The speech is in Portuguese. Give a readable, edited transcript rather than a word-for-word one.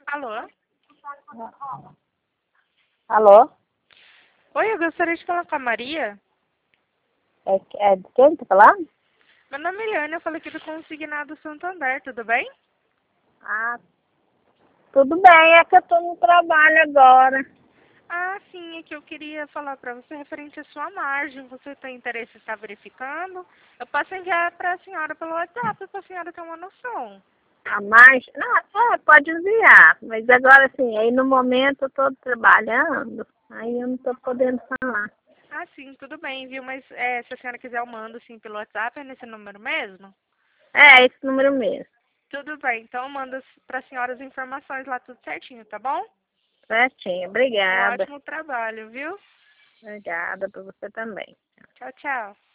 Alô? Alô? Oi, eu gostaria de falar com a Maria. É de quem tá falando? Meu nome é Eliane, eu falo aqui do Consignado Santander, tudo bem? Ah, tudo bem, é que eu tô no trabalho agora. Ah, sim, é que eu queria falar para você referente à sua margem. Você tem interesse em estar verificando? Eu posso enviar para a senhora pelo WhatsApp para a senhora ter uma noção. A mais? Não, pode enviar, mas agora assim, aí no momento eu tô trabalhando, aí eu não tô podendo falar. Ah, sim, tudo bem, viu? Mas se a senhora quiser, eu mando sim pelo WhatsApp, é nesse número mesmo? É, esse número mesmo. Tudo bem, então eu mando para a senhora as informações lá tudo certinho, tá bom? Certinho, Um obrigada. ótimo trabalho, viu? Obrigada para você também. Tchau, tchau.